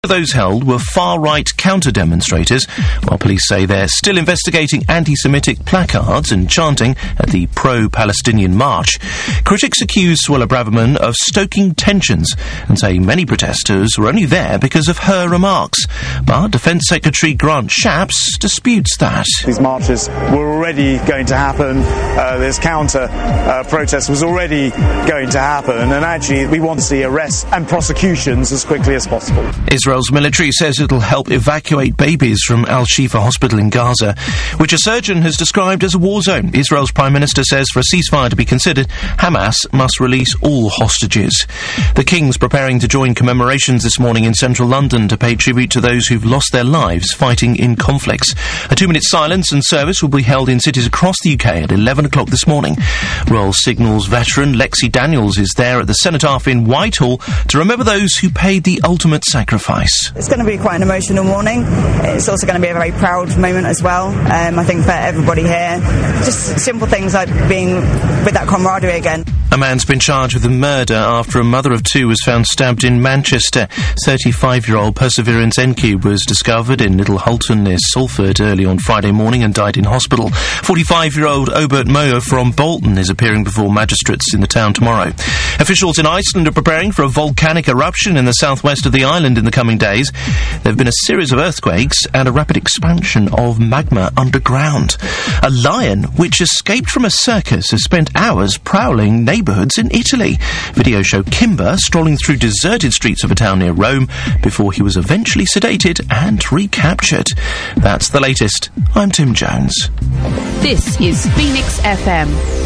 Those held were far-right counter-demonstrators, while police say they're still investigating anti-Semitic placards and chanting at the pro-Palestinian march. Critics accuse Suella Braverman of stoking tensions and say many protesters were only there because of her remarks. But Defence Secretary Grant Shapps disputes that. These marches were already going to happen. This counter-protest was already going to happen, and actually we want to see arrests and prosecutions as quickly as possible. Israel's military says it'll help evacuate babies from Al-Shifa hospital in Gaza, which a surgeon has described as a war zone. Israel's Prime Minister says for a ceasefire to be considered, Hamas must release all hostages. The King's preparing to join commemorations this morning in central London to pay tribute to those who've lost their lives fighting in conflicts. A 2-minute silence and service will be held in cities across the UK at 11 o'clock this morning. Royal Signals veteran Lexi Daniels is there at the Cenotaph in Whitehall to remember those who paid the ultimate sacrifice. It's going to be quite an emotional morning. It's also going to be a very proud moment as well. I think for everybody here, just simple things like being with that camaraderie again. A man's been charged with a murder after a mother of two was found stabbed in Manchester. 35-year-old Perseverance Enke was discovered in Little Hulton near Salford early on Friday morning and died in hospital. 45-year-old Obert Moyer from Bolton is appearing before magistrates in the town tomorrow. Officials in Iceland are preparing for a volcanic eruption in the southwest of the island in the coming days. There have been a series of earthquakes and a rapid expansion of magma underground. A lion, which escaped from a circus, has spent hours prowling neighbourhoods in Italy. Videos show Kimber strolling through deserted streets of a town near Rome before he was eventually sedated and recaptured. That's the latest. I'm Tim Jones. This is Phoenix FM.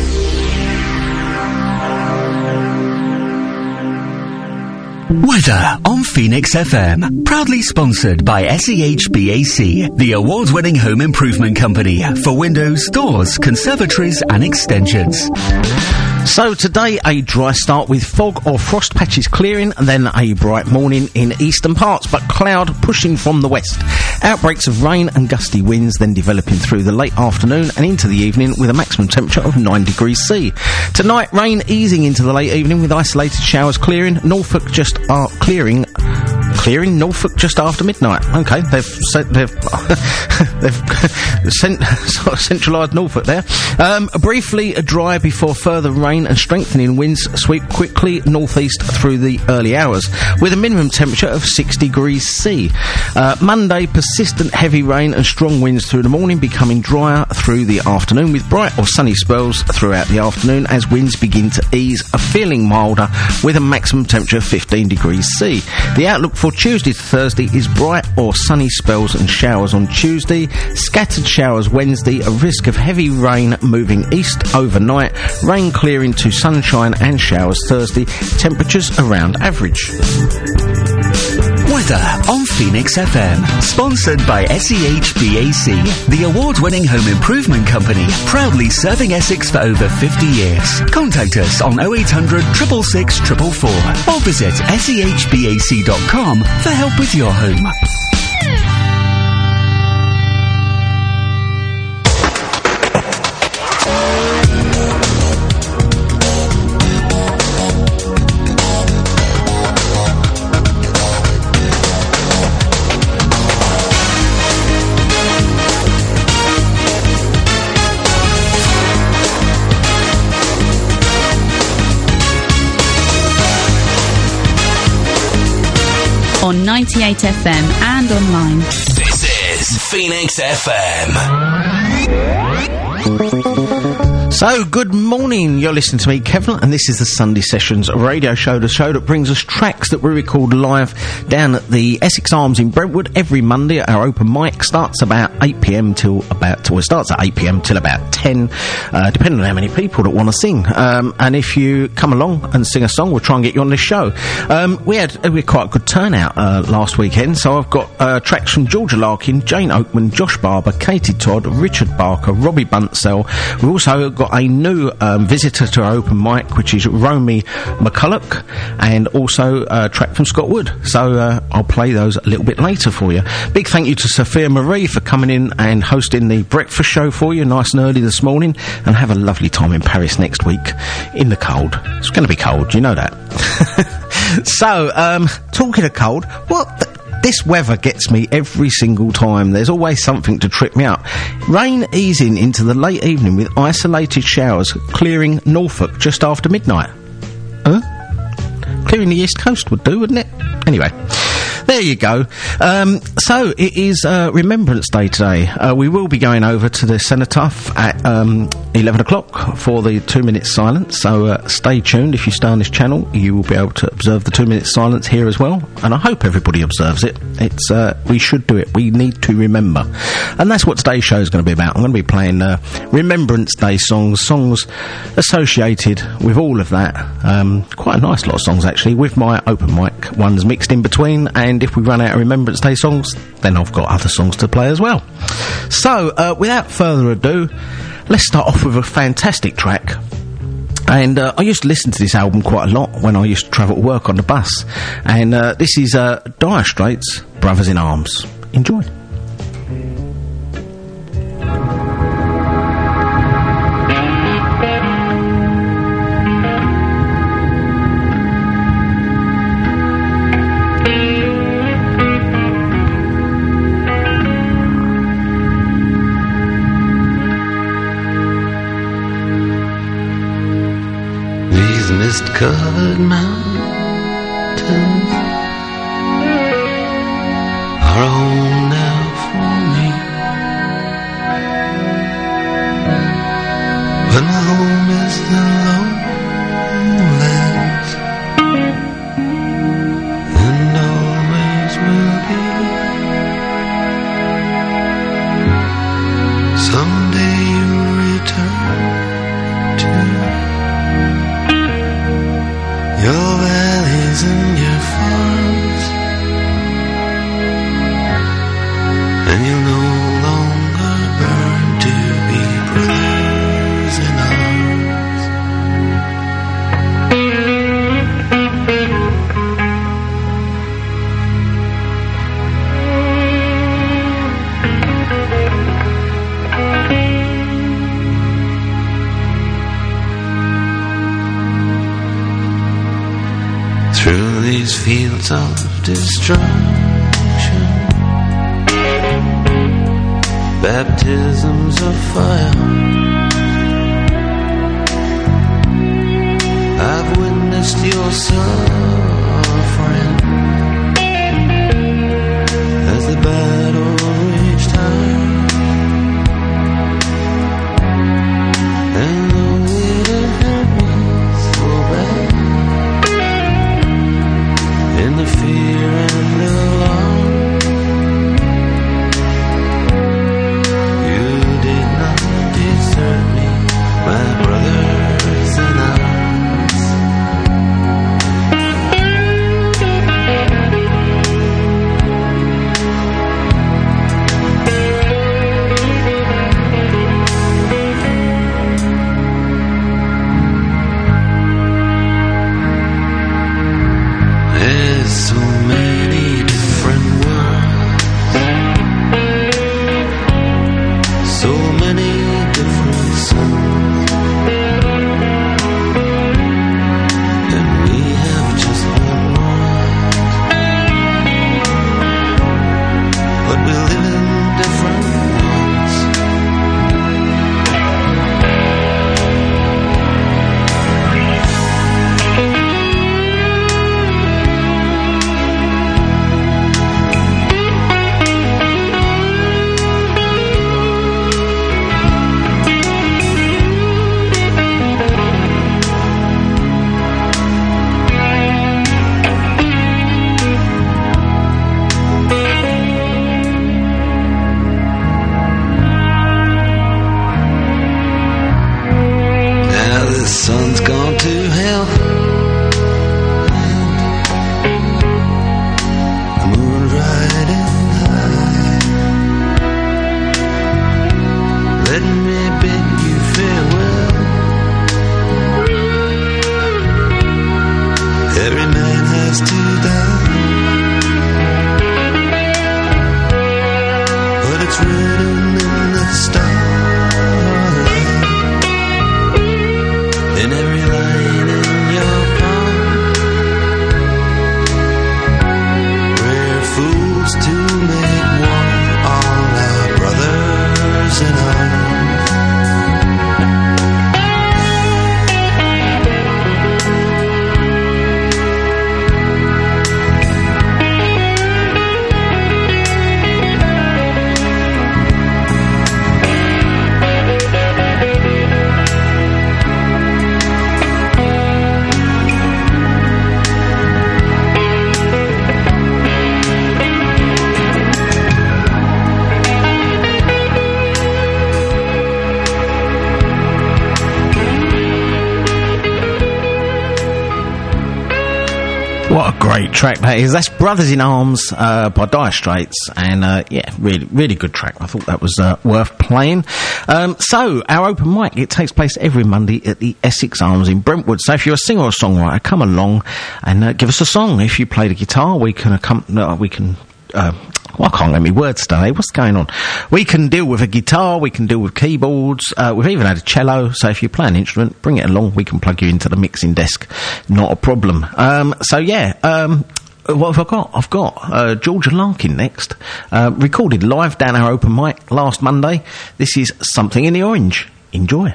Weather on Phoenix FM. Proudly sponsored by SEHBAC, the award-winning home improvement company for windows, doors, conservatories and extensions. So today, a dry start with fog or frost patches clearing, and then a bright morning in eastern parts, but cloud pushing from the west. Outbreaks of rain and gusty winds then developing through the late afternoon and into the evening with a maximum temperature of 9 degrees C. Tonight, rain easing into the late evening with isolated showers clearing. Norfolk just clearing Norfolk just after midnight. Okay, they've centralised Norfolk there. Briefly dry before further rain and strengthening winds sweep quickly northeast through the early hours, with a minimum temperature of 6 degrees C. Monday, persistent heavy rain and strong winds through the morning, becoming drier through the afternoon, with bright or sunny spells throughout the afternoon as winds begin to ease, feeling milder, with a maximum temperature of 15 degrees C. The outlook for Tuesday to Thursday is bright or sunny spells and showers on Tuesday, scattered showers Wednesday, a risk of heavy rain moving east overnight, rain clearing to sunshine and showers Thursday, temperatures around average. Weather on Phoenix FM. Sponsored by SEHBAC, the award-winning home improvement company, proudly serving Essex for over 50 years. Contact us on 0800 666 444 or visit sehbac.com for help with your home. On 98 FM and online. This is Phoenix FM. So, good morning. You're listening to me, Kevin, and this is the Sunday Sessions radio show, the show that brings us tracks that we record live down at the Essex Arms in Brentwood every Monday. Our open mic starts about 8 p.m. starts at 8 p.m. till about 10, depending on how many people that want to sing. And if you come along and sing a song, we'll try and get you on this show. We had quite a good turnout last weekend, so I've got tracks from Georgia Larkin, Jane Oakman, Josh Barber, Katie Todd, Richard Barker, Robbie Buntsell. We've also got a new visitor to our open mic, which is Romy McCulloch, and also a track from Scott Wood. So I'll play those a little bit later for you. Big thank you to Sophia Marie for coming in and hosting the breakfast show for you nice and early this morning, and have a lovely time in Paris next week in the cold. It's going to be cold, you know that. So, talking of cold, This weather gets me every single time. There's always something to trip me up. Rain easing into the late evening with isolated showers clearing Norfolk just after midnight. Huh? Clearing the East Coast would do, wouldn't it? Anyway, there you go. So it is Remembrance Day today. We will be going over to the Cenotaph at 11 o'clock for the 2 minute silence. So stay tuned. If you stay on this channel, you will be able to observe the 2 minute silence here as well. And I hope everybody observes it. It's we should do it. We need to remember, and that's what today's show is going to be about. I'm going to be playing Remembrance Day songs associated with all of that. Quite a nice lot of songs actually, with my open mic ones mixed in between. And if we run out of Remembrance Day songs, then I've got other songs to play as well. So, without further ado, let's start off with a fantastic track. And I used to listen to this album quite a lot when I used to travel to work on the bus. And this is Dire Straits, Brothers in Arms. Enjoy. Mist-covered mountains are a home now for me, but my home is the lowlands, and always will be. Someday you'll return to your valleys and your farms, and you'll no longer burn to be brothers in arms. Through these fields of destruction, baptisms of fire, I've witnessed your suffering as the battle raged high. And though it hurt me so bad, in the fear and alarm, you did not desert me, my brothers in arms. There's so many different worlds, so many different suns, and we have just one world, but we live in different ones. Now the sun's gone to hell, the moon's riding high. Let me bid you farewell. Every man has to die, but it's written in the starlight, in every line in your palm. Rare fool great track that is. That's Brothers in Arms by Dire Straits, and really, really good track. I thought that was worth playing. So, our open mic, it takes place every Monday at the Essex Arms in Brentwood. So if you're a singer or songwriter, come along and give us a song. If you play the guitar, we can I can't get me words today. What's going on? We can deal with a guitar, we can deal with keyboards, we've even had a cello, so if you play an instrument, bring it along, we can plug you into the mixing desk. Not a problem. What have I got? I've got Georgia Larkin next, recorded live down our open mic last Monday. This is Something in the Orange. Enjoy.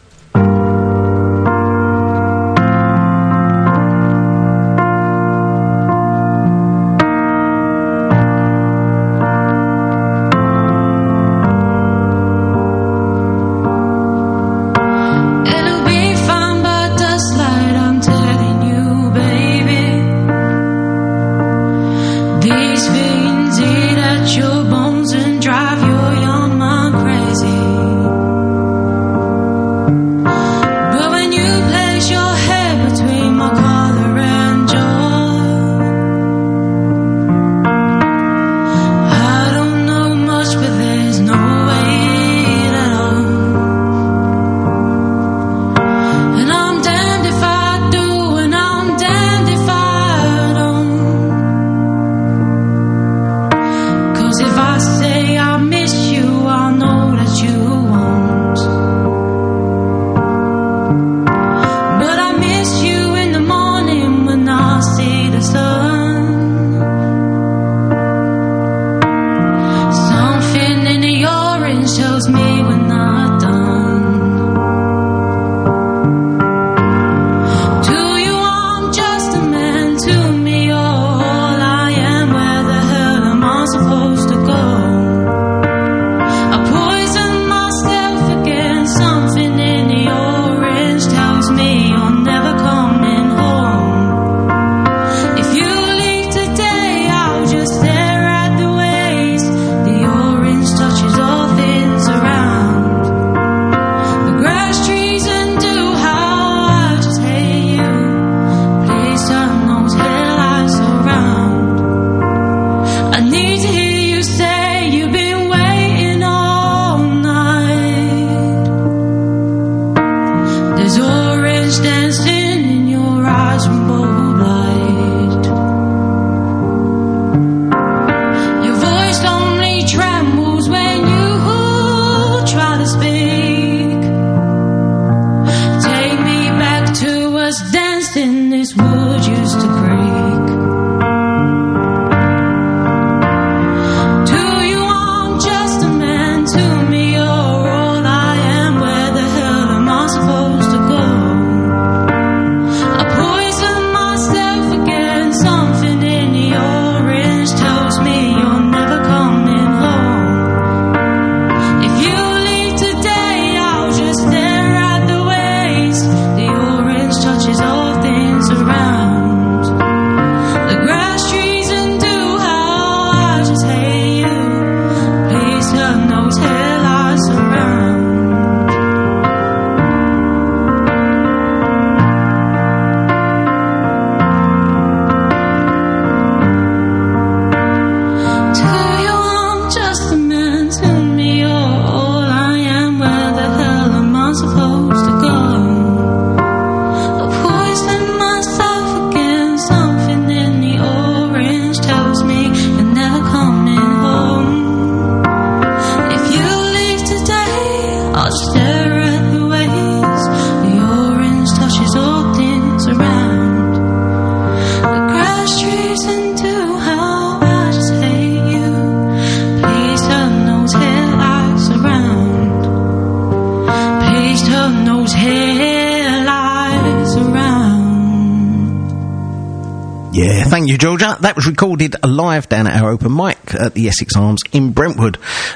Thank you, Georgia. That was recorded live down at our open mic at the Essex Arms in Brentwood.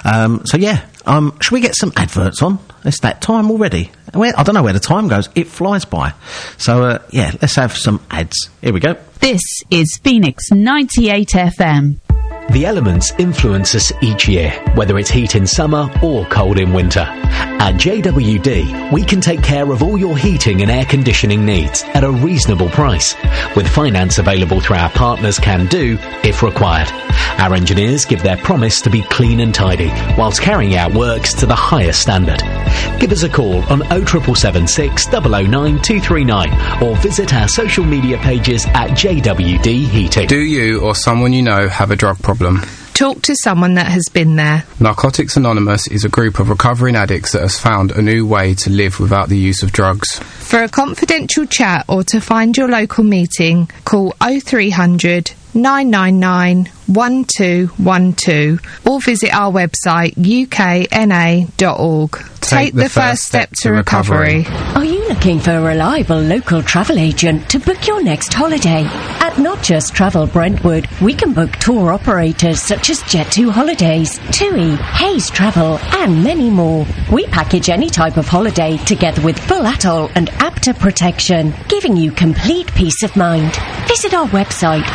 Should we get some adverts on? It's that time already. I don't know where the time goes. It flies by. So, let's have some ads. Here we go. This is Phoenix 98 FM. The elements influence us each year, whether it's heat in summer or cold in winter. At JWD, we can take care of all your heating and air conditioning needs at a reasonable price, with finance available through our partners Can Do if required. Our engineers give their promise to be clean and tidy, whilst carrying out works to the highest standard. Give us a call on 07776 009 239 or visit our social media pages at JWD Heating. Do you or someone you know have a drug problem? Talk to someone that has been there. Narcotics Anonymous is a group of recovering addicts that has found a new way to live without the use of drugs. For a confidential chat or to find your local meeting, call 0300 999 1212 or visit our website ukna.org. Take the first step to recovery. Are you looking for a reliable local travel agent to book your next holiday? At Not Just Travel Brentwood, we can book tour operators such as Jet2 Holidays, TUI, Hayes Travel, and many more. We package any type of holiday together with full atoll and APTA protection, giving you complete peace of mind. Visit our website,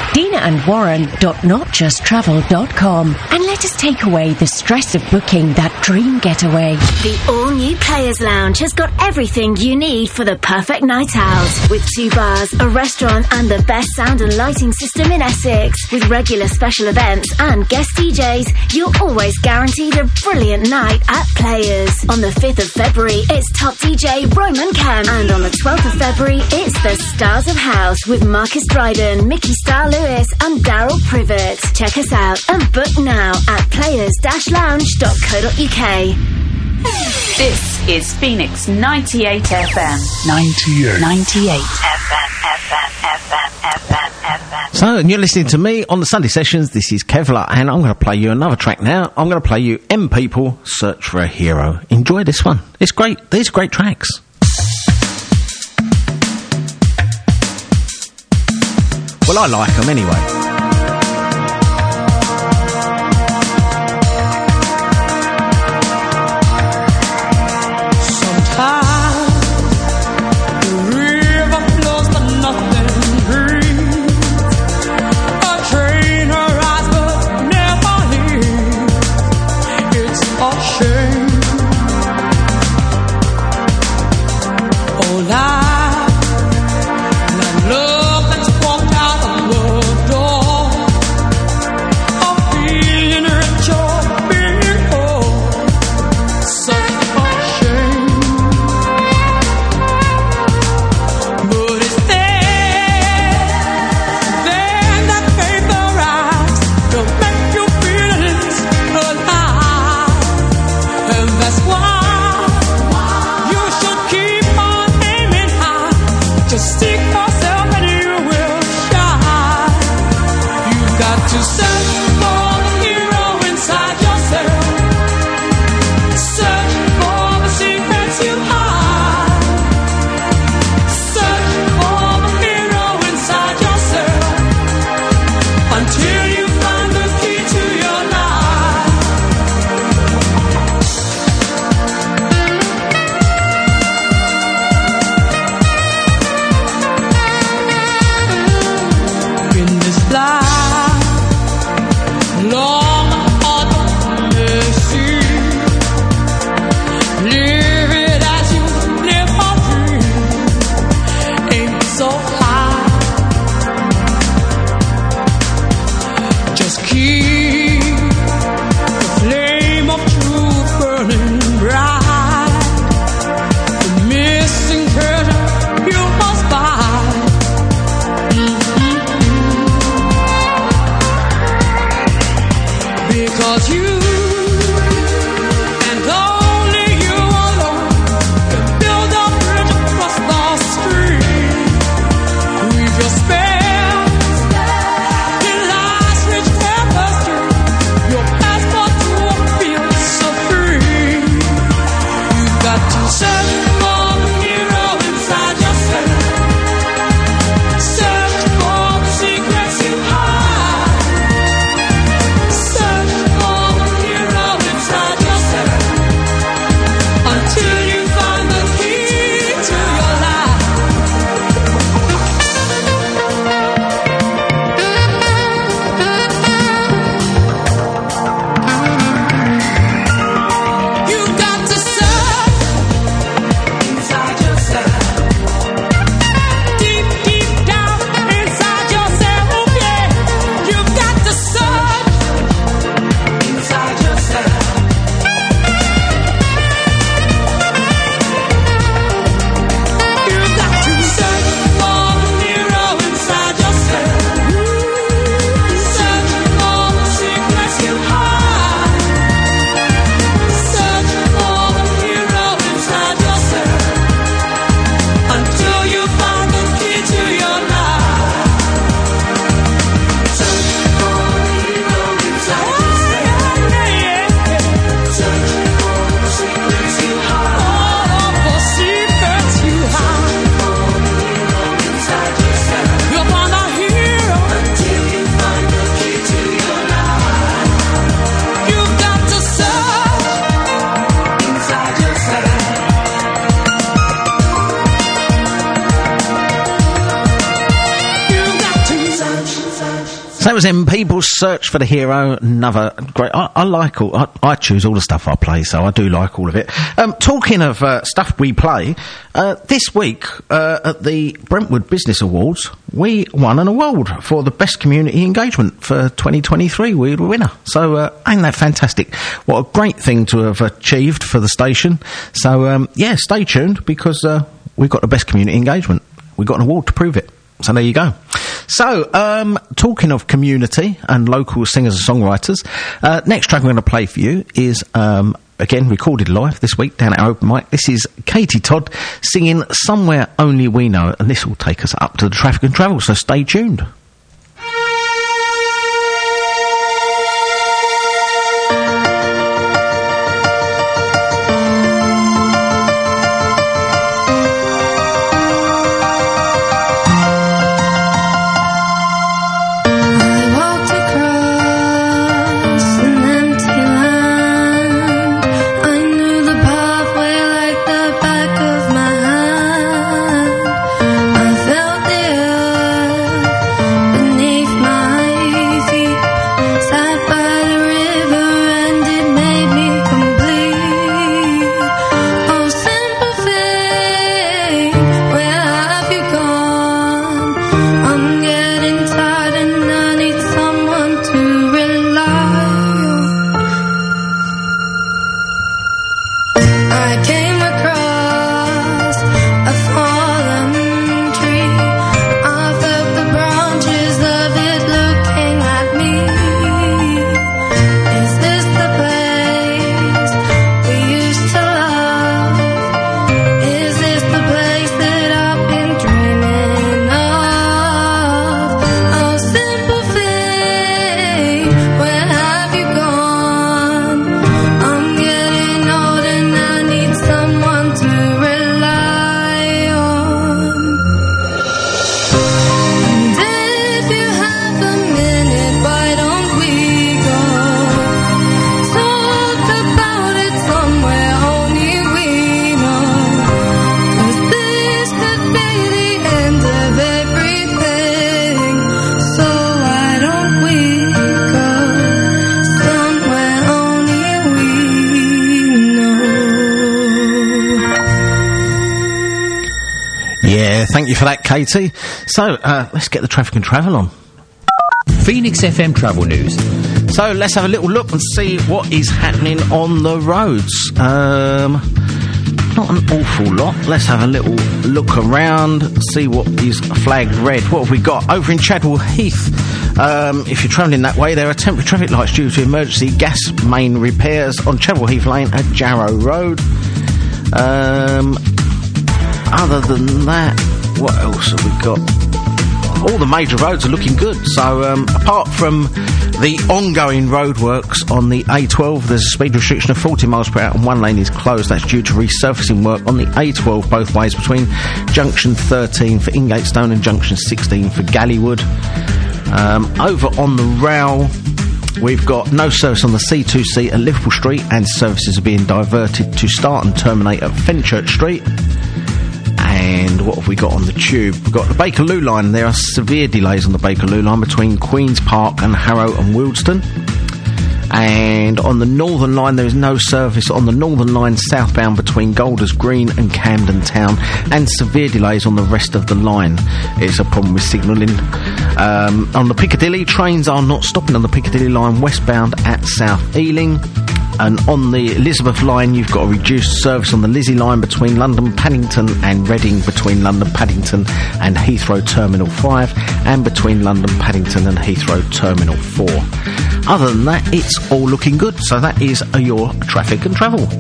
dinaandwarren.notjusttravel.com, and let us take away the stress of booking that dream getaway. The all-new Players Lounge has got everything you need for the perfect night out. With 2 bars, a restaurant, and the best sound and lighting system in Essex. With regular special events and guest DJs, you're always guaranteed a brilliant night at Players. On the 5th of February, it's top DJ Roman Kemp. And on the 12th of February, it's the Stars of House with Marcus Dryden, Mickey Star Lewis, and Daryl Privet. Check us out and book now at players-lounge.co.uk. This is Phoenix 98 FM. 98 FM. So, and you're listening to me on the Sunday Sessions. This is Kevlar, and I'm going to play you another track now. I'm going to play you M People, Search for a Hero. Enjoy this one. It's great. These are great tracks. Well, I like them anyway. was them People Search for the Hero. Another great. I choose all the stuff I play, so I do like all of it. Talking of stuff we play, this week at the Brentwood Business Awards, we won an award for the best community engagement for 2023. We were the winner. So ain't that fantastic? What a great thing to have achieved for the station. So stay tuned, because we've got the best community engagement. We've got an award to prove it. So there you go. So, talking of community and local singers and songwriters, next track I'm going to play for you is, again, recorded live this week down at our open mic. This is Katie Todd singing Somewhere Only We Know, and this will take us up to the Traffic and Travel, so stay tuned. Thank you for that, Katie. So, let's get the Traffic and Travel on. Phoenix FM Travel News. So, let's have a little look and see what is happening on the roads. Not an awful lot. Let's have a little look around, see what is flagged red. What have we got? Over in Chadwell Heath, if you're travelling that way, there are temporary traffic lights due to emergency gas main repairs on Chadwell Heath Lane at Jarrow Road. Other than that, what else have we got? All the major roads are looking good. So, apart from the ongoing roadworks on the A12, there's a speed restriction of 40 miles per hour and one lane is closed. That's due to resurfacing work on the A12 both ways between Junction 13 for Ingatestone and Junction 16 for Gallywood. Over on the rail, we've got no service on the C2C at Liverpool Street, and services are being diverted to start and terminate at Fenchurch Street. And what have we got on the tube? We've got the Bakerloo line. There are severe delays on the Bakerloo line between Queen's Park and Harrow and Wealdstone. And on the Northern line, there is no service on the Northern line southbound between Golders Green and Camden Town, and severe delays on the rest of the line. It's a problem with signalling. On the Piccadilly, trains are not stopping on the Piccadilly line westbound at South Ealing. And on the Elizabeth line, you've got a reduced service on the Lizzie line between London Paddington and Reading, between London Paddington and Heathrow Terminal 5, and between London Paddington and Heathrow Terminal 4. Other than that, it's all looking good. So that is your Traffic and Travel.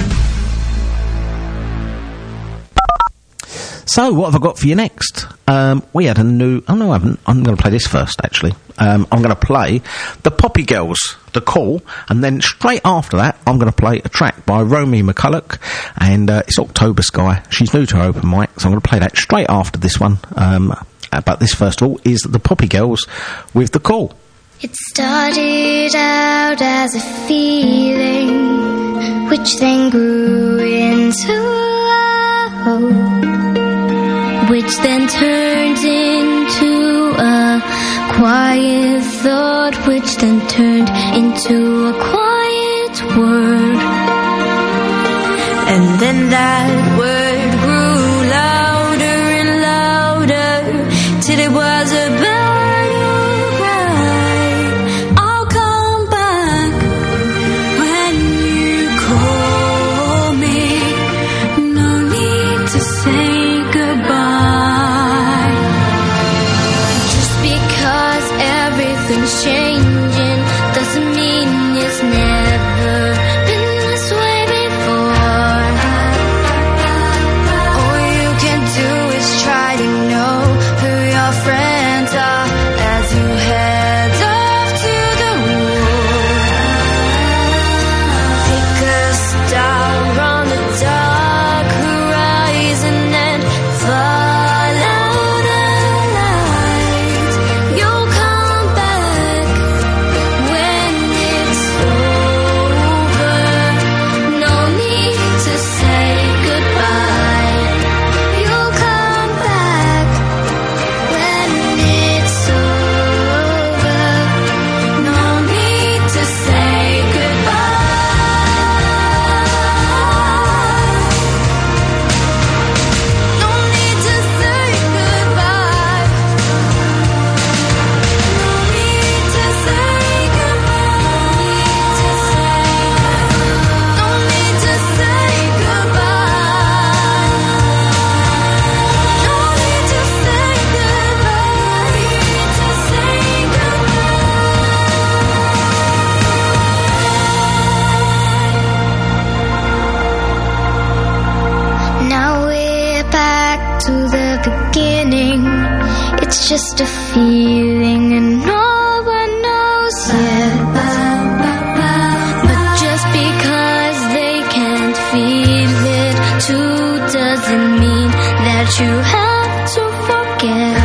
So, what have I got for you next? We had a new... Oh, no, I haven't. I'm going to play this first, actually. I'm going to play the Poppy Girls, The Call, and then straight after that, I'm going to play a track by Romy McCulloch, and it's October Sky. She's new to her open mic, so I'm going to play that straight after this one. But this, first of all, is the Poppy Girls with The Call. It started out as a feeling, which then grew into love, which then turned into a quiet thought which then turned into a quiet word. And then that word grew louder and louder till it was a battle cry. I'll come back when you call me. No need to say goodbye. Just because everything's changing doesn't mean it's never been this way before. All you can do is try to know who your friends are as you head off to the war. Pick a star on the dark horizon and follow the light. You'll come back when it's over. No need to say goodbye. You'll come back when it's over. No need to say goodbye. No need to say goodbye. No need to say goodbye. No need to say goodbye. No need to say goodbye. Now we're back to the beginning. It's just a feeling and no one knows yet. But just because they can't feel it too doesn't mean that you have to forget.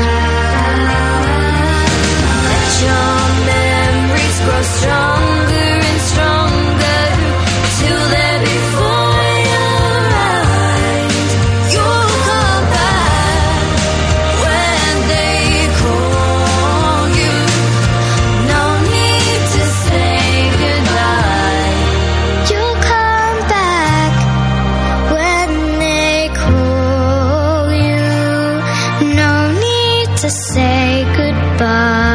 Let your memories grow stronger and stronger till they're before your eyes. You'll come back when they call you. No need to say goodbye. You'll come back when they call you. No need to say goodbye.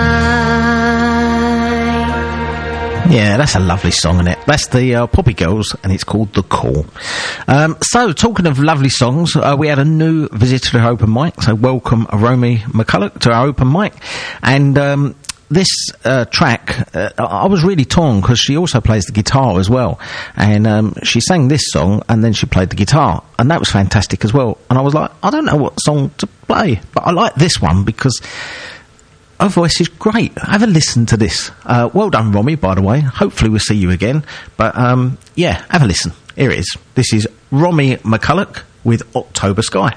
Yeah, that's a lovely song, isn't it? That's the Poppy Girls, and it's called The Call. So, talking of lovely songs, we had a new visitor to our open mic, so welcome Romy McCulloch to our open mic. And this track, I was really torn, because she also plays the guitar as well. And she sang this song, and then she played the guitar, and that was fantastic as well. And I was like, I don't know what song to play, but I like this one, because her voice is great. Have a listen to this. Well done, Romy, by the way. Hopefully we'll see you again. But, yeah, have a listen. Here it is. This is Romy McCulloch with October Sky.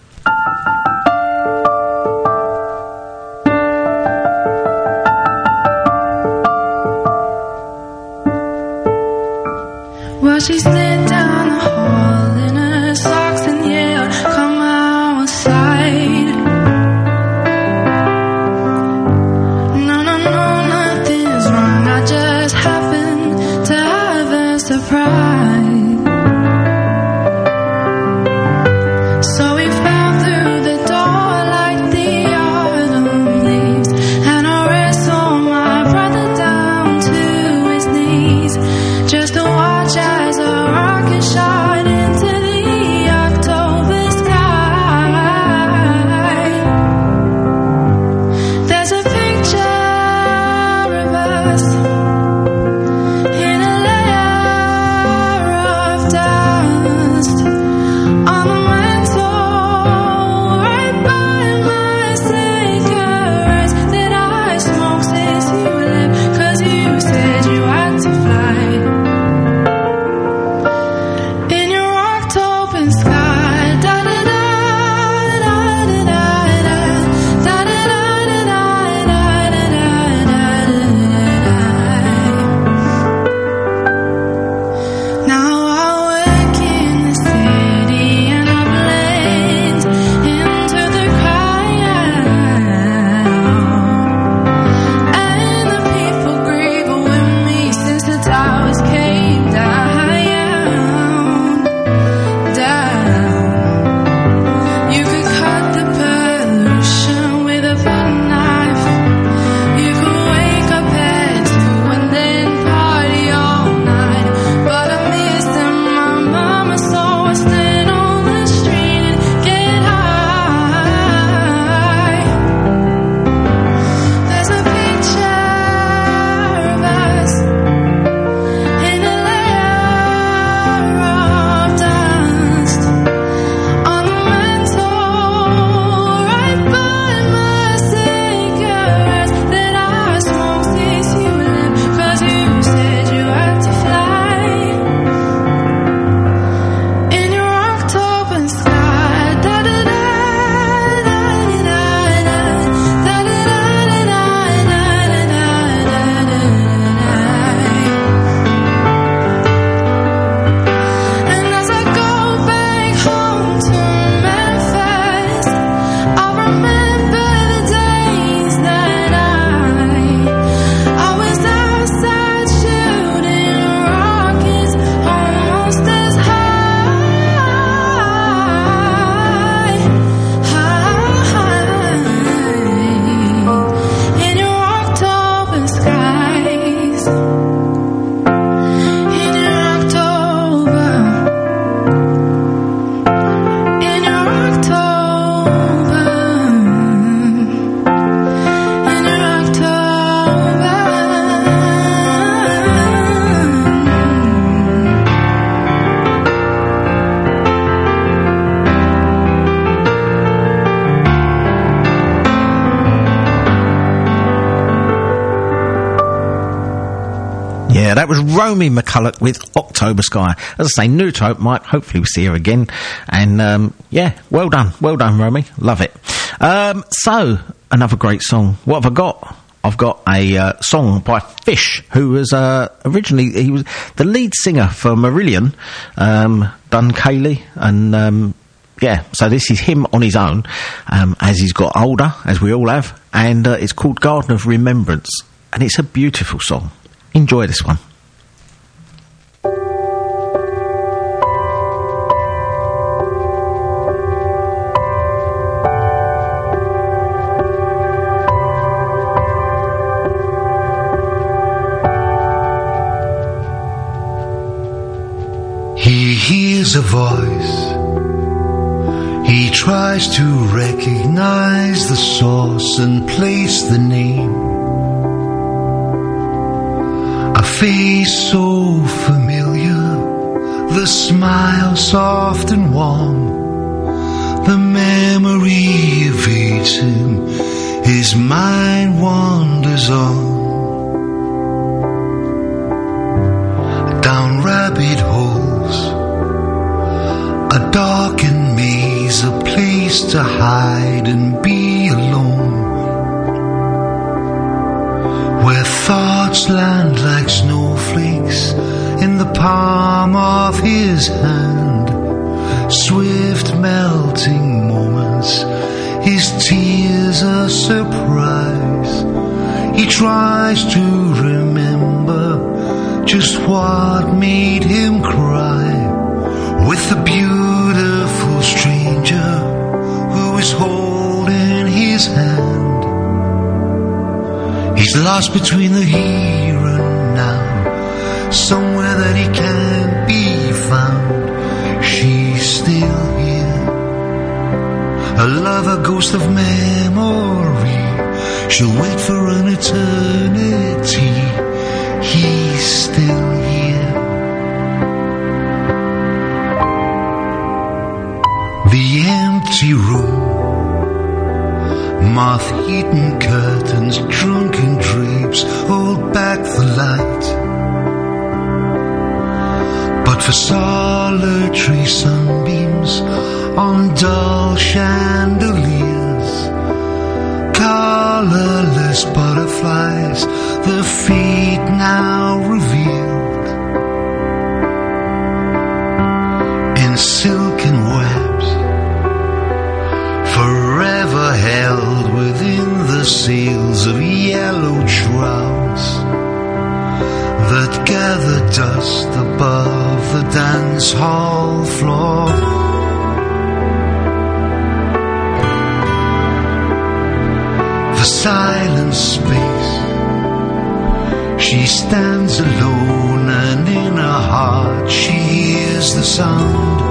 Well, she slid down the hall in her socks and yelled, "Come outside." No, nothing's wrong. I just happened to have a surprise. So we fell through the door like the autumn leaves, and I wrestled my brother down to his knees just to watch as our was Romy McCulloch with October Sky. As I say, new to Hope Mike. Hopefully we'll see her again. And, yeah, well done, Romy. Love it. So, another great song. What have I got? I've got a song by Fish, who was originally, he was the lead singer for Marillion, Dun Cayley, and yeah, so this is him on his own, as he's got older, as we all have, and it's called Garden of Remembrance, and it's a beautiful song. Enjoy this one. He hears a voice. He tries to recognize the source and place the name. A face so familiar, the smile soft and warm. The memory evades him, his mind wanders on. Down rabbit holes, a darkened maze, a place to hide and be alone, where thoughts land like snowflakes in the palm of his hand. Swift melting moments, his tears a surprise. He tries to remember just what made him cry, with the beautiful stranger who is holding his hand. He's lost between the here and now, somewhere that he can't be found. She's still here, a lover, ghost of memory. She'll wait for an eternity. He's still here. The empty room, moth-eaten curtains, drunken drapes hold back the light. But for solitary sunbeams on dull chandeliers, colorless butterflies, the fate now revealed in silken webs, forever held within the sails of yellow shrouds that gather dust above the dance hall floor. The silent space, she stands alone, and in her heart she hears the sound,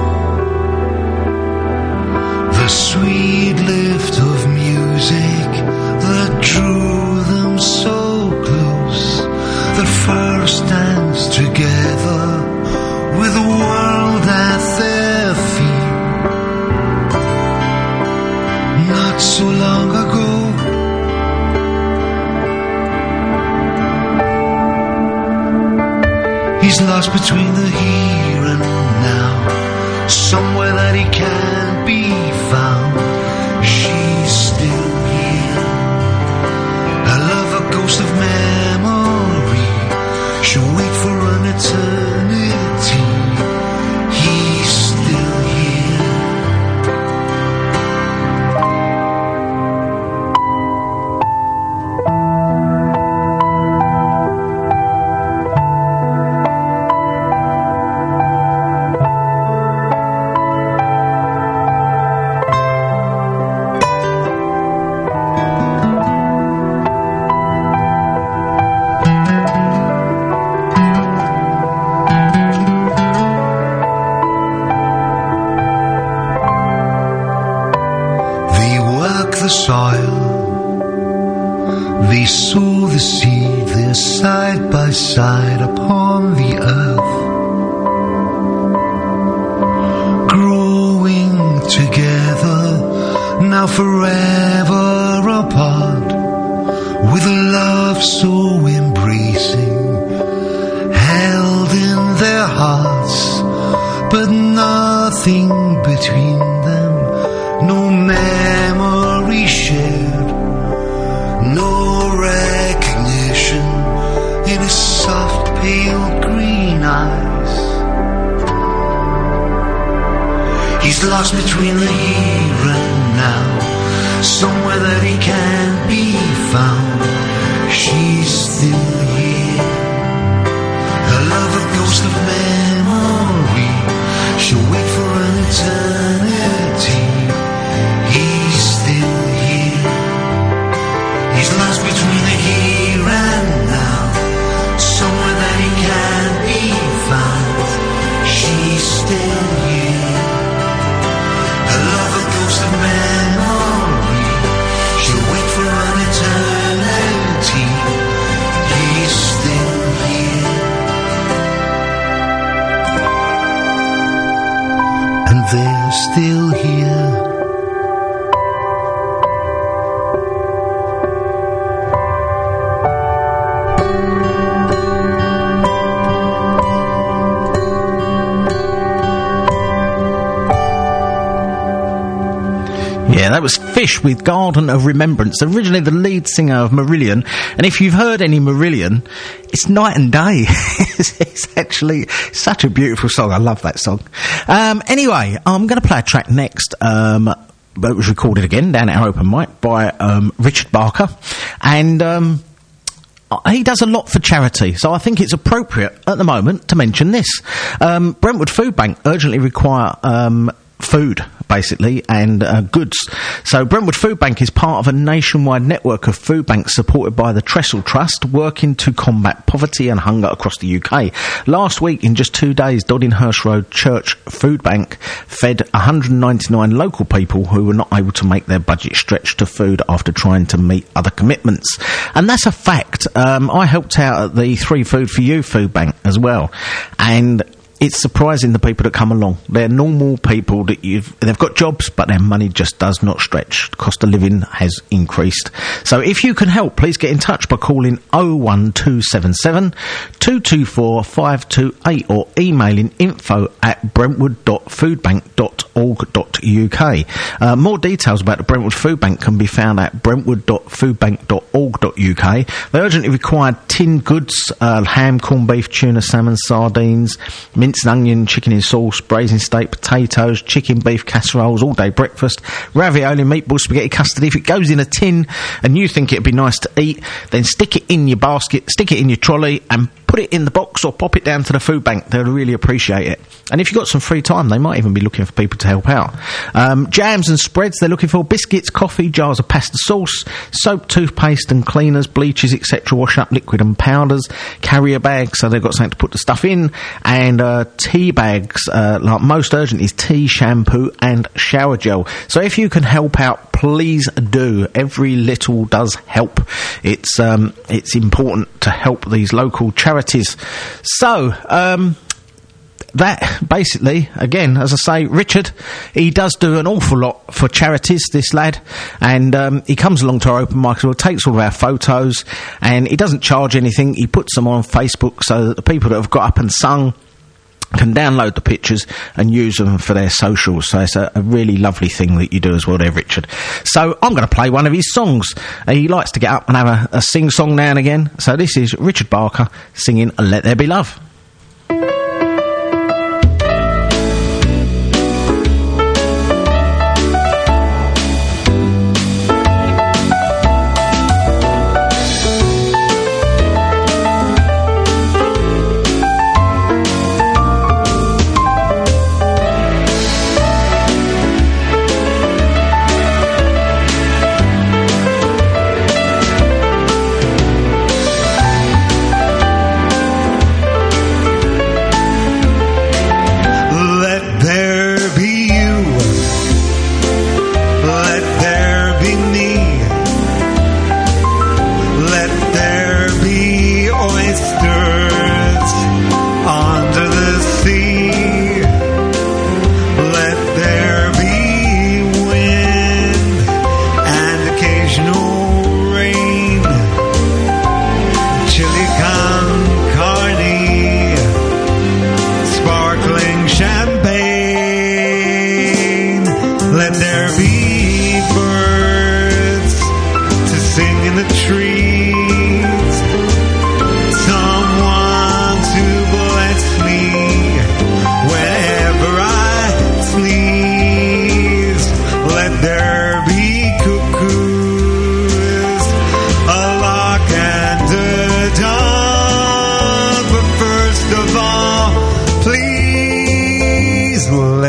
the sweet lift of music that drew them so close, that first danced together with the world at their feet. Not so long ago, he's lost between the here and now, somewhere that he can't be found. She's still here, a lover, ghost of memory. She'll wait for an eternity. He's still here. Soil, they sow the seed, they're side by side upon the earth, growing together, now forever apart, with a love so embracing, their hearts, but nothing between them. No memory shared, no recognition in his soft pale green eyes. He's lost between the here and now, somewhere that he can't be found. She's still here, her love a ghost of memory. She'll wait for an eternity. He's still here, he's lost between the here and now, somewhere that he can't be found. She's still here, her love a ghost of memory. She'll wait for an eternity. He's still here, and they're still here. Yeah, that was Fish with Garden of Remembrance, originally the lead singer of Marillion. And if you've heard any Marillion, it's night and day. It's actually such a beautiful song. I love that song. Anyway, I'm going to play a track next. It was recorded again down at our open mic by Richard Barker. And he does a lot for charity, so I think it's appropriate at the moment to mention this. Brentwood Food Bank urgently require food, basically, and goods. So Brentwood Food Bank is part of a nationwide network of food banks supported by the Trestle Trust, working to combat poverty and hunger across the UK. Last week, in just 2 days, Doddinghurst Road Church Food Bank fed 199 local people who were not able to make their budget stretch to food after trying to meet other commitments. And that's a fact. I helped out at the 3 Food for You food bank as well, and it's surprising the people that come along. They're normal people that they've got jobs, but their money just does not stretch. The cost of living has increased. So if you can help, please get in touch by calling 01277 224 528 or emailing info@brentwood.foodbank.org.uk. More details about the Brentwood Food Bank can be found at brentwood.foodbank.org.uk. They urgently require tinned goods, ham, corned beef, tuna, salmon, sardines, minced onion, chicken in sauce, braising steak, potatoes, chicken, beef, casseroles, all-day breakfast, ravioli, meatball, spaghetti, custard. If it goes in a tin and you think it'd be nice to eat, then stick it in your basket, stick it in your trolley and put it in the box or pop it down to the food bank. They'll really appreciate it. And if you've got some free time, they might even be looking for people to help out. Jams and spreads, they're looking for biscuits, coffee, jars of pasta sauce, soap, toothpaste and cleaners, bleaches, etc., wash-up liquid and powders, carrier bags, so they've got something to put the stuff in, and tea bags, like most urgent is tea, shampoo and shower gel. So if you can help out, please do. Every little does help. It's important to help these local charities. So, that basically, again, as I say, Richard, he does do an awful lot for charities, this lad, and he comes along to our open mic, so he takes all of our photos, and he doesn't charge anything. He puts them on Facebook so that the people that have got up and sung can download the pictures and use them for their socials. So it's a really lovely thing that you do as well there, Richard. So I'm going to play one of his songs. He likes to get up and have a sing-song now and again. So this is Richard Barker singing Let There Be Love.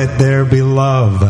let there be love.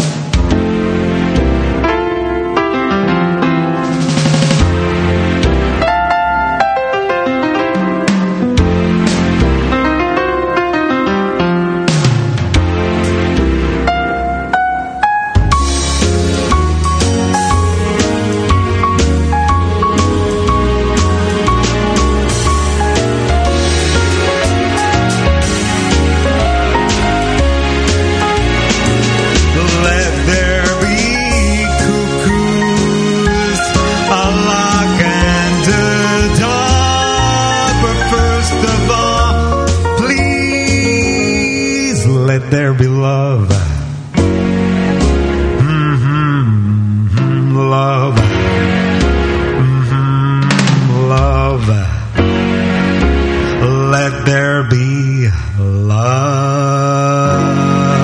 There be love. Love. Love. Let there be love.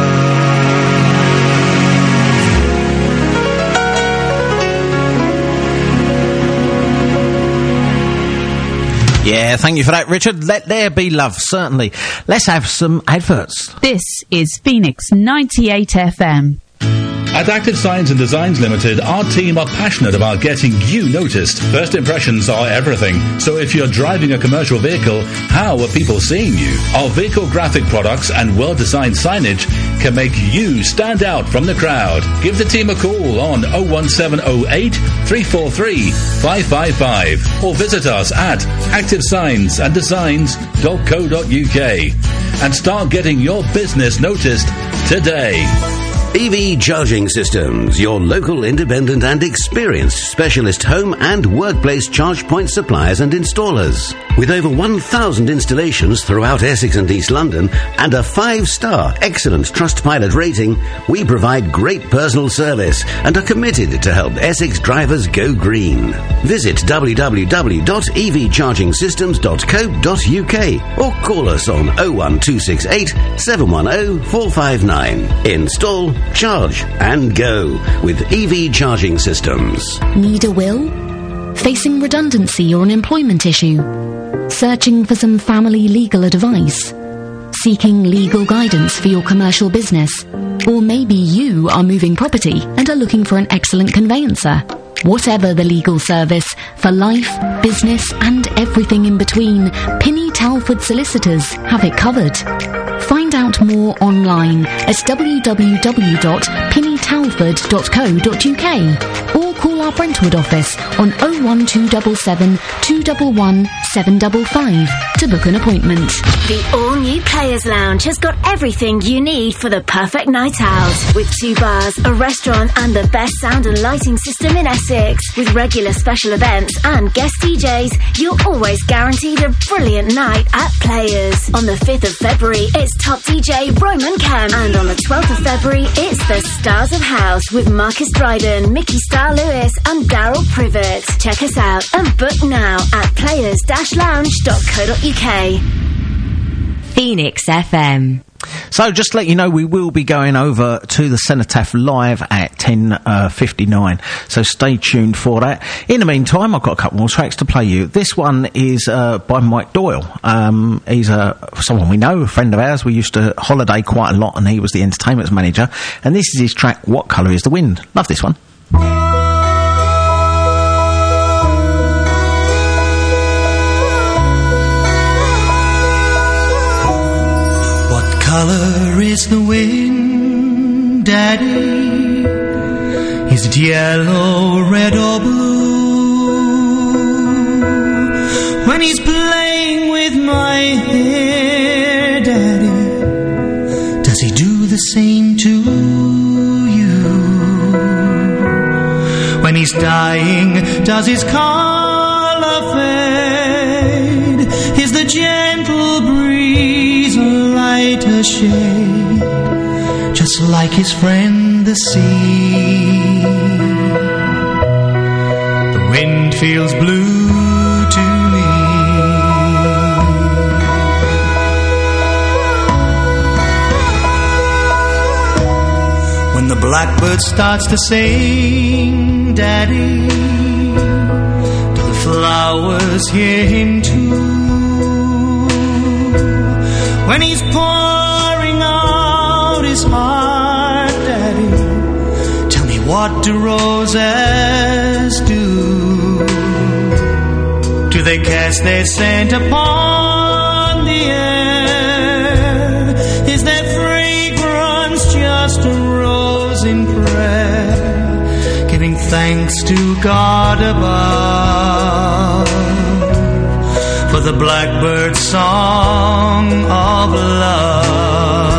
Yeah, thank you for that, Richard. Let there be love, certainly. Let's have some adverts. This is Phoenix 98 FM. At Active Signs and Designs Limited, our team are passionate about getting you noticed. First impressions are everything, so if you're driving a commercial vehicle, how are people seeing you? Our vehicle graphic products and well-designed signage can make you stand out from the crowd. Give the team a call on 01708 343 555 or visit us at activesignsandesigns.co.uk and start getting your business noticed today. EV Charging Systems, your local independent and experienced specialist home and workplace charge point suppliers and installers. With over 1,000 installations throughout Essex and East London and a 5-star excellent Trustpilot rating, we provide great personal service and are committed to help Essex drivers go green. Visit www.evchargingsystems.co.uk or call us on 01268 710 459. Install, charge and go with EV Charging Systems. Need a will? Facing redundancy or an employment issue? Searching for some family legal advice? Seeking legal guidance for your commercial business? Or maybe you are moving property and are looking for an excellent conveyancer? Whatever the legal service, for life, business and everything in between, Pinny Talford Solicitors have it covered. Find out more online at www.pinnytalford.co.uk or call our Brentwood office on 01277 211 755 to book an appointment. The all-new Players Lounge has got everything you need for the perfect night out. With 2 bars, a restaurant and the best sound and lighting system in Essex. With regular special events and guest DJs, you're always guaranteed a brilliant night at Players. On the 5th of February, it's top DJ Roman Kemp. And on the 12th of February, it's the Stars of House with Marcus Dryden, Mickey Star Lewis and Daryl Privet. Check us out and book now at players-lounge.co.uk. Phoenix FM. So just to let you know, we will be going over to the Cenotaph live at 10:59. So stay tuned for that. In the meantime, I've got a couple more tracks to play you. This one is by Mike Doyle. He's someone we know, a friend of ours. We used to holiday quite a lot, and he was the entertainment manager. And this is his track, What Colour Is the Wind? Love this one. Color is the wind, Daddy? Is it yellow, red or blue? When he's playing with my hair, Daddy, does he do the same to you? When he's dying, does his color fade? Is the gentle breeze lighter shade, just like his friend the sea? The wind feels blue to me. When the blackbird starts to sing, Daddy, do the flowers hear him too? When he's pouring out his heart, What do roses do? Do they cast their scent upon the air? Is their fragrance just a rose in prayer, giving thanks to God above for the blackbird's song of love?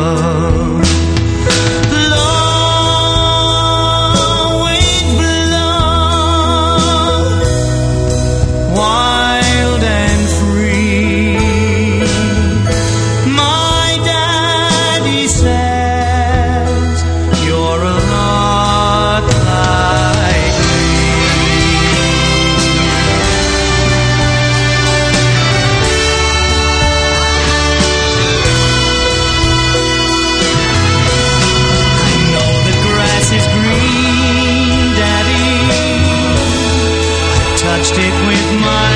Touched it with my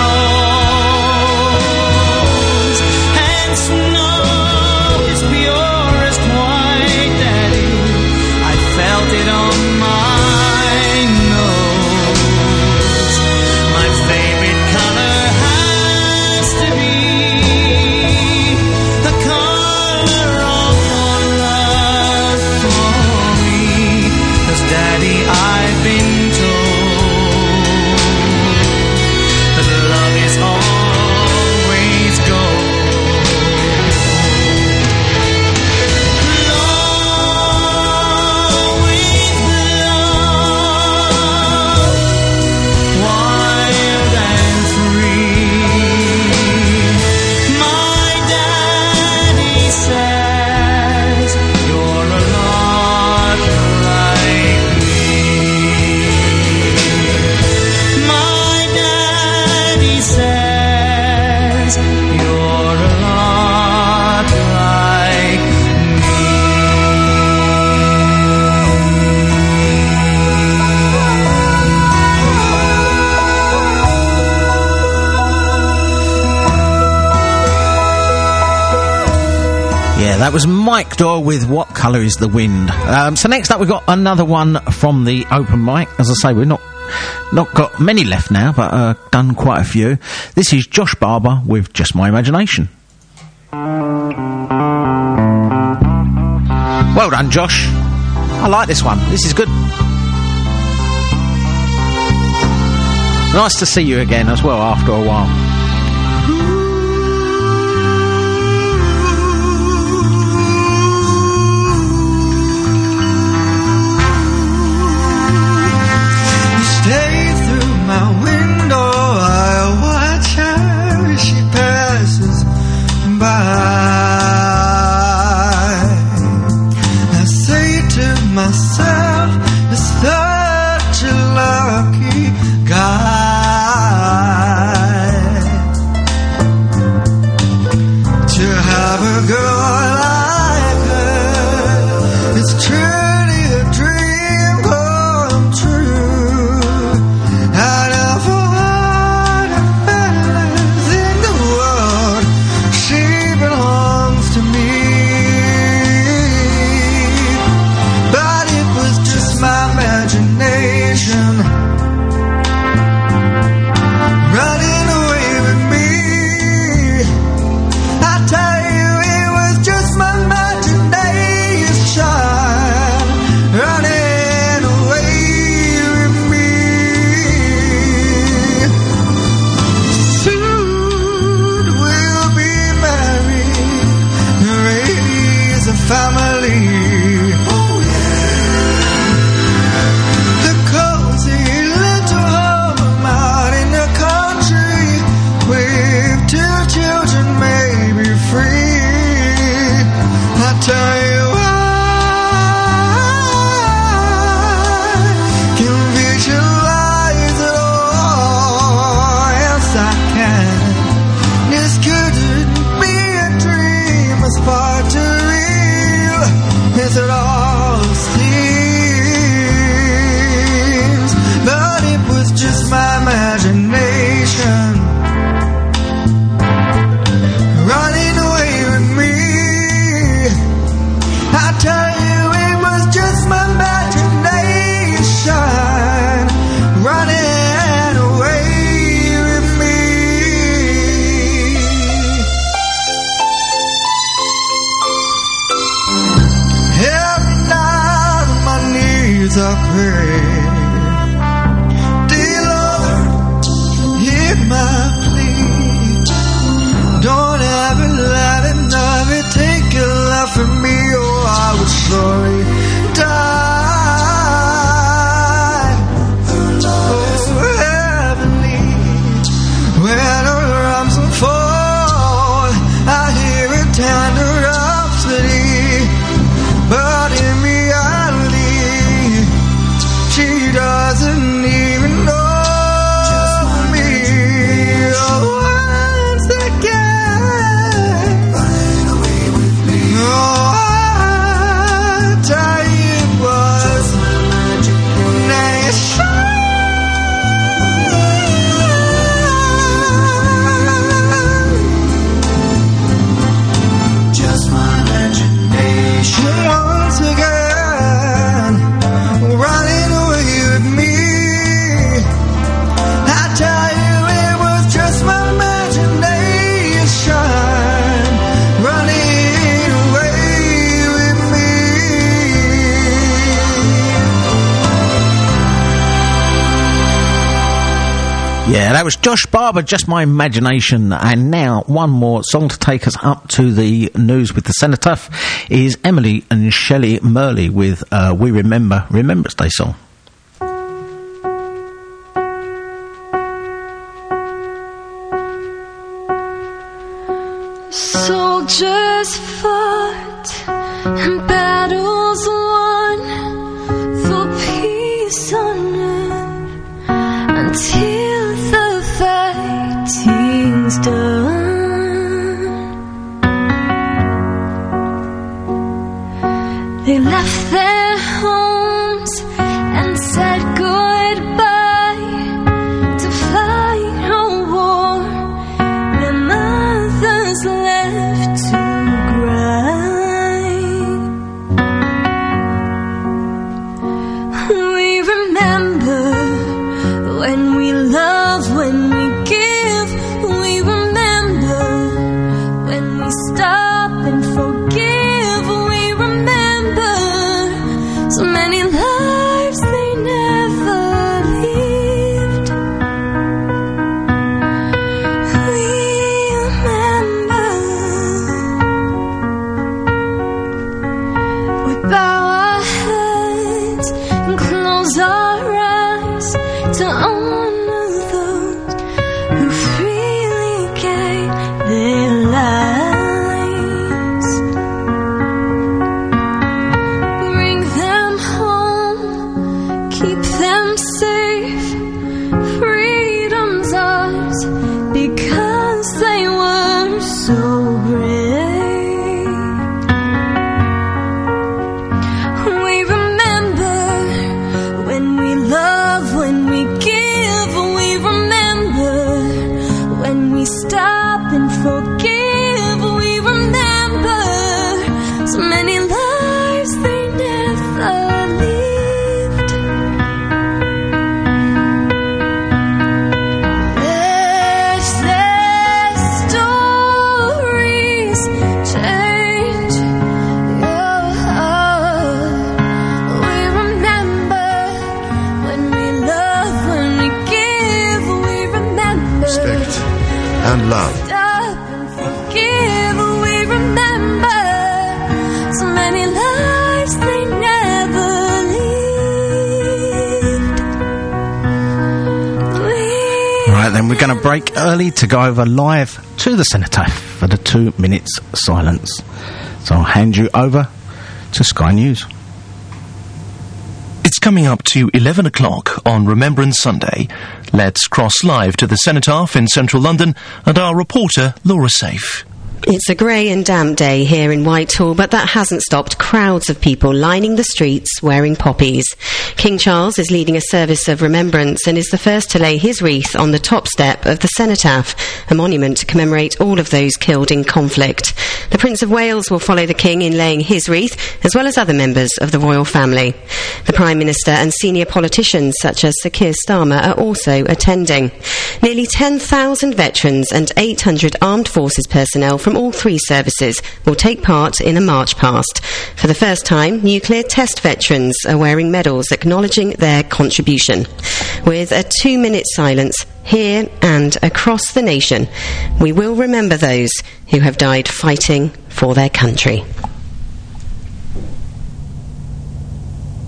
toes, and snow is purest white, Daddy. I felt it on my nose. My favorite color has to be the color of your love for me, 'cause Daddy, I've been told love is always gold. Always love, wild and free. My daddy says you're a lot like me. My daddy says you're a lot like Yeah, that was Mike Doyle with What Colour Is the Wind. So next up we've got another one from the open mic. As I say, we're not got many left now, but done quite a few. This is Josh Barber with Just My Imagination. Well done, Josh. I like this one. This is good. Nice to see you again as well after a while. stay through my window. I watch her as she passes by. I say to myself, it's such a lucky guy to have a girl like her. It's truly a dream come true. I never had a feelings in the world. She belongs to me, but it was just my imagination running away with me. I tell you, it was just my imagination running away with me. Soon we'll be married and raise a family. Oh yeah. The cozy little home out in the country with 2 children, maybe 3. I tell you, I can visualize it all. Yes, I can. This couldn't be a dream, it's far too real. Yes, it all seems, but it was just my imagination running away with me. I tell you, it was just my imagination is our prayer. Dear Lord, hear my plea. Don't ever let another take your love from me, or I would surely die. Oh, heavenly, when her arms unfold, I hear a tender rhapsody, but in reality, she doesn't even know me. Oh, once again, run away with me. Oh, I tell you it was nation. Just my imagination. Once again, running away with me. I tell you it was just my imagination, running away with me. Yeah, that was Josh Barber, Just My Imagination. And now, one more song to take us up to the news with the Cenotaph is Emily and Shelley Merle with We Remember Remembrance Day song. Soldiers fought and battles won for peace on earth until the fighting's done. They left their homes and said goodbye to fight a war their mothers left to cry. We remember when we love, when we give. We remember when we stop and forgive. We remember so many lives they never lived. We remember. We bow our heads and close our eyes to honor those who freely gave their lives. Bring them home, keep them safe. Freedom's ours because they were so brave. We remember when we love, when we give. We remember when we stop and forgive. We remember so many lives they never lived. Let their stories change your heart. We remember when we love, when we give. We remember Respect and love. stop and forgive. We remember so many lives they never lived. Right, then we're going to break early to go over live to the Cenotaph for the 2 minutes silence. So I'll hand you over to Sky News. It's coming up to 11 o'clock on Remembrance Sunday. Let's cross live to the Cenotaph in central London and our reporter, Laura Safe. It's a grey and damp day here in Whitehall, but that hasn't stopped crowds of people lining the streets wearing poppies. King Charles is leading a service of remembrance and is the first to lay his wreath on the top step of the Cenotaph, a monument to commemorate all of those killed in conflict. The Prince of Wales will follow the King in laying his wreath, as well as other members of the royal family. The Prime Minister and senior politicians such as Sir Keir Starmer are also attending. Nearly 10,000 veterans and 800 armed forces personnel from from all three services will take part in a march past. For the first time, nuclear test veterans are wearing medals acknowledging their contribution. With a 2-minute silence here and across the nation, we will remember those who have died fighting for their country.